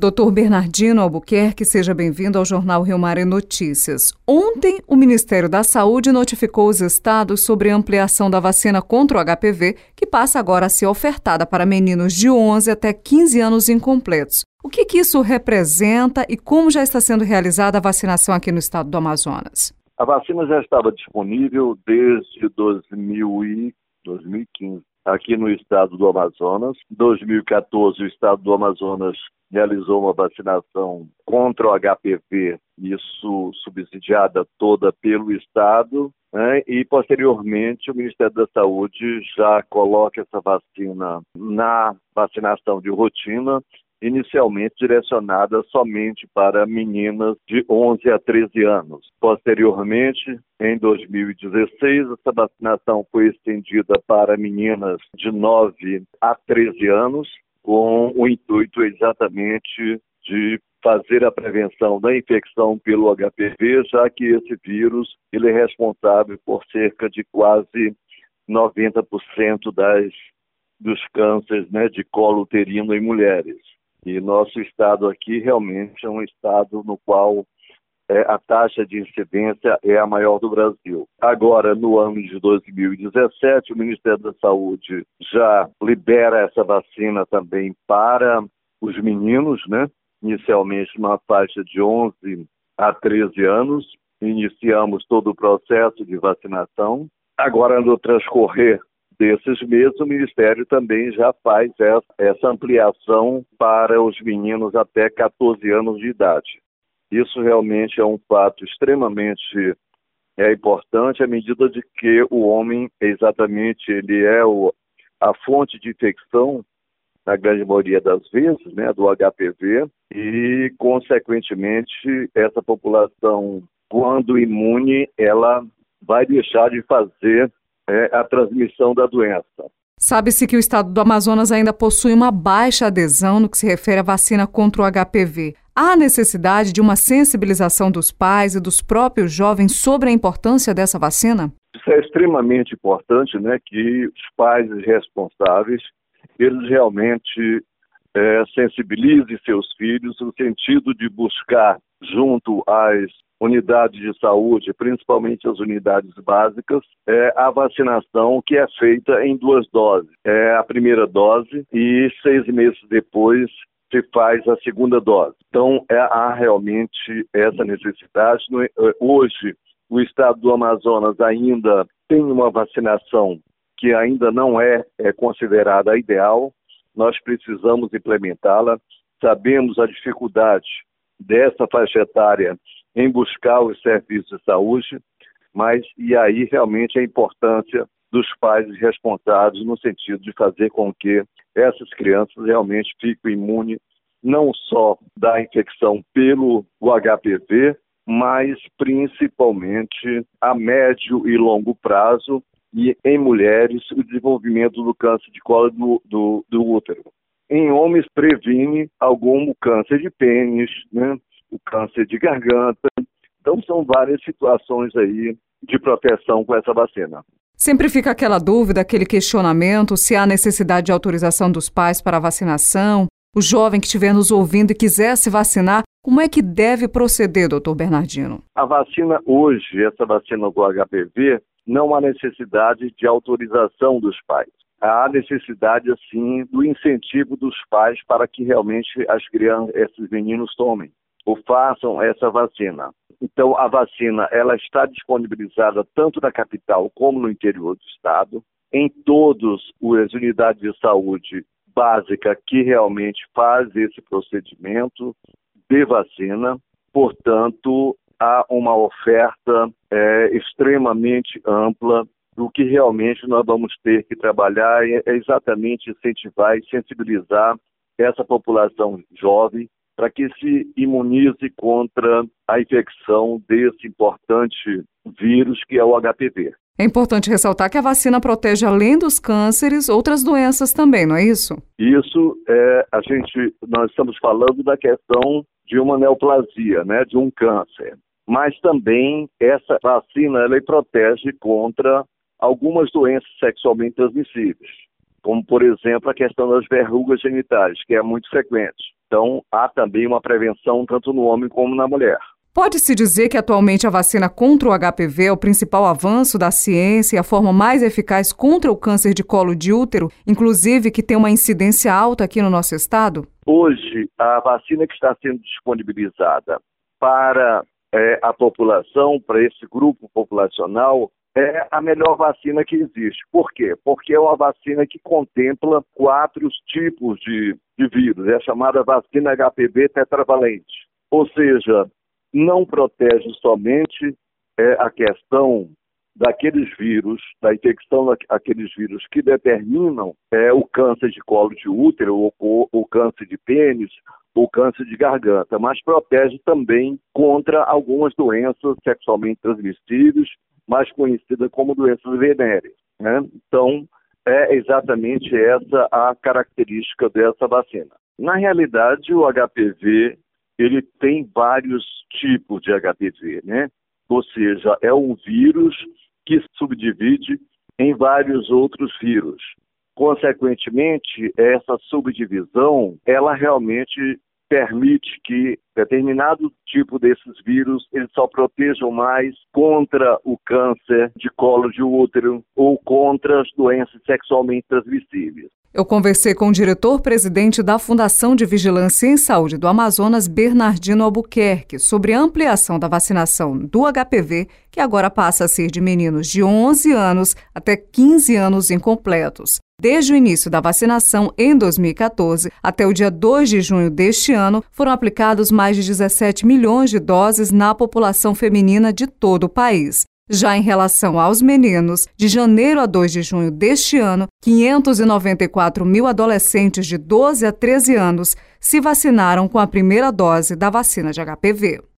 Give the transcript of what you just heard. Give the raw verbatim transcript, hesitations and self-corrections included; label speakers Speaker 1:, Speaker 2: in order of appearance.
Speaker 1: doutor Bernardino Albuquerque, seja bem-vindo ao Jornal Rio Mar e Notícias. Ontem, o Ministério da Saúde notificou os estados sobre a ampliação da vacina contra o H P V, que passa agora a ser ofertada para meninos de onze até quinze anos incompletos. O que, que isso representa e como já está sendo realizada a vacinação aqui no estado do Amazonas?
Speaker 2: A vacina já estava disponível desde dois mil e quinze. Aqui no estado do Amazonas. Em dois mil e quatorze, o estado do Amazonas realizou uma vacinação contra o H P V, isso subsidiada toda pelo estado, né? E posteriormente o Ministério da Saúde já coloca essa vacina na vacinação de rotina, inicialmente direcionada somente para meninas de onze a treze anos. Posteriormente, em dois mil e dezesseis, essa vacinação foi estendida para meninas de nove a treze anos, com o intuito exatamente de fazer a prevenção da infecção pelo H P V, já que esse vírus ele é responsável por cerca de quase noventa por cento das, dos cânceres, né, de colo uterino em mulheres. E nosso estado aqui realmente é um estado no qual é, a taxa de incidência é a maior do Brasil. Agora, no ano de dois mil e dezessete, o Ministério da Saúde já libera essa vacina também para os meninos, né? Inicialmente uma faixa de onze a treze anos. Iniciamos todo o processo de vacinação. Agora, no transcorrer desses meses, o Ministério também já faz essa, essa ampliação para os meninos até quatorze anos de idade. Isso realmente é um fato extremamente é, importante, à medida de que o homem, exatamente, ele é o, a fonte de infecção, na grande maioria das vezes, né, do H P V, e, consequentemente, essa população, quando imune, ela vai deixar de fazer É a transmissão da doença.
Speaker 1: Sabe-se que o estado do Amazonas ainda possui uma baixa adesão no que se refere à vacina contra o H P V. Há necessidade de uma sensibilização dos pais e dos próprios jovens sobre a importância dessa vacina?
Speaker 2: Isso é extremamente importante, né, que os pais responsáveis, eles realmente é, sensibilizem seus filhos no sentido de buscar junto às unidades de saúde, principalmente as unidades básicas, é a vacinação que é feita em duas doses. É a primeira dose e seis meses depois se faz a segunda dose. Então, é, há realmente essa necessidade. Hoje, o estado do Amazonas ainda tem uma vacinação que ainda não é, é considerada ideal. Nós precisamos implementá-la. Sabemos a dificuldade dessa faixa etária em buscar os serviços de saúde, mas e aí realmente a importância dos pais responsáveis no sentido de fazer com que essas crianças realmente fiquem imunes não só da infecção pelo H P V, mas principalmente a médio e longo prazo e em mulheres o desenvolvimento do câncer de colo do, do, do útero. Em homens previne algum câncer de pênis, né? O câncer de garganta. Então, são várias situações aí de proteção com essa vacina.
Speaker 1: Sempre fica aquela dúvida, aquele questionamento, se há necessidade de autorização dos pais para a vacinação. O jovem que estiver nos ouvindo e quiser se vacinar, como é que deve proceder, doutor Bernardino?
Speaker 2: A vacina hoje, essa vacina do H P V, não há necessidade de autorização dos pais. Há necessidade, assim, do incentivo dos pais para que realmente as crianças, esses meninos tomem ou façam essa vacina. Então, a vacina ela está disponibilizada tanto na capital como no interior do estado, em todas as unidades de saúde básica que realmente faz esse procedimento de vacina. Portanto, há uma oferta é, extremamente ampla. O que realmente nós vamos ter que trabalhar é exatamente incentivar e sensibilizar essa população jovem para que se imunize contra a infecção desse importante vírus que é o H P V.
Speaker 1: É importante ressaltar que a vacina protege, além dos cânceres, outras doenças também, não é isso?
Speaker 2: Isso, é, a gente, nós estamos falando da questão de uma neoplasia, né, de um câncer. Mas também essa vacina ela protege contra algumas doenças sexualmente transmissíveis, como, por exemplo, a questão das verrugas genitais, que é muito frequente. Então, há também uma prevenção tanto no homem como na mulher.
Speaker 1: Pode-se dizer que atualmente a vacina contra o H P V é o principal avanço da ciência e a forma mais eficaz contra o câncer de colo de útero, inclusive que tem uma incidência alta aqui no nosso estado?
Speaker 2: Hoje, a vacina que está sendo disponibilizada para é, a população, para esse grupo populacional, é a melhor vacina que existe. Por quê? Porque é uma vacina que contempla quatro tipos de, de vírus. É a chamada vacina H P V tetravalente. Ou seja, não protege somente é, a questão daqueles vírus, da infecção daqueles vírus que determinam é, o câncer de colo de útero, ou o câncer de pênis, o câncer de garganta, mas protege também contra algumas doenças sexualmente transmissíveis, mais conhecidas como doenças venéreas, né? Então, é exatamente essa a característica dessa vacina. Na realidade, o H P V ele tem vários tipos de H P V, né? Ou seja, é um vírus que subdivide em vários outros vírus. Consequentemente, essa subdivisão, ela realmente permite que determinado tipo desses vírus eles só protejam mais contra o câncer de colo de útero ou contra as doenças sexualmente transmissíveis.
Speaker 1: Eu conversei com o diretor-presidente da Fundação de Vigilância em Saúde do Amazonas, Bernardino Albuquerque, sobre a ampliação da vacinação do H P V, que agora passa a ser de meninos de onze anos até quinze anos incompletos. Desde o início da vacinação, em dois mil e catorze, até o dia dois de junho deste ano, foram aplicados mais de dezessete milhões de doses na população feminina de todo o país. Já em relação aos meninos, de janeiro a dois de junho deste ano, quinhentos e noventa e quatro mil adolescentes de doze a treze anos se vacinaram com a primeira dose da vacina de H P V.